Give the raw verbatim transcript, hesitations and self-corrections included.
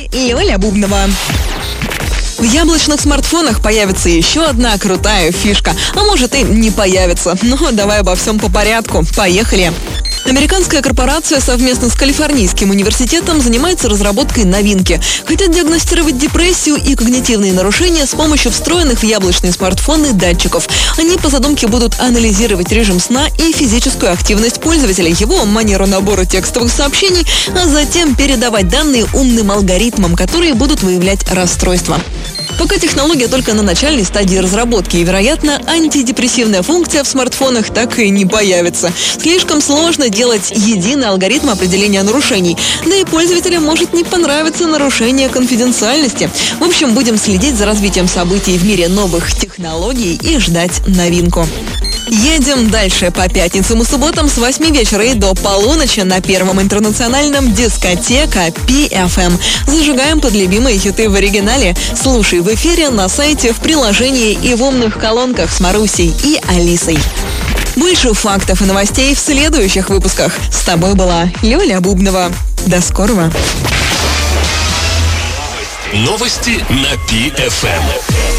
Лёля Бубнова. В яблочных смартфонах появится еще одна крутая фишка. А может и не появится. Но давай обо всем по порядку. Поехали! Американская корпорация совместно с Калифорнийским университетом занимается разработкой новинки. Хотят диагностировать депрессию и когнитивные нарушения с помощью встроенных в яблочные смартфоны датчиков. Они по задумке будут анализировать режим сна и физическую активность пользователя, его манеру набора текстовых сообщений, а затем передавать данные умным алгоритмам, которые будут выявлять расстройства. Пока технология только на начальной стадии разработки, и, вероятно, антидепрессивная функция в смартфонах так и не появится. Слишком сложно делать единый алгоритм определения нарушений. Да и пользователям может не понравиться нарушение конфиденциальности. В общем, будем следить за развитием событий в мире новых технологий и ждать новинку. Едем дальше. По пятницам и субботам с восьми вечера и до полуночи на Первом интернациональном дискотека пи эф эм. Зажигаем под любимые хиты в оригинале. Слушай в эфире, на сайте, в приложении и в умных колонках с Марусей и Алисой. Больше фактов и новостей в следующих выпусках. С тобой была Лёля Бубнова. До скорого. Новости на пи эф эм.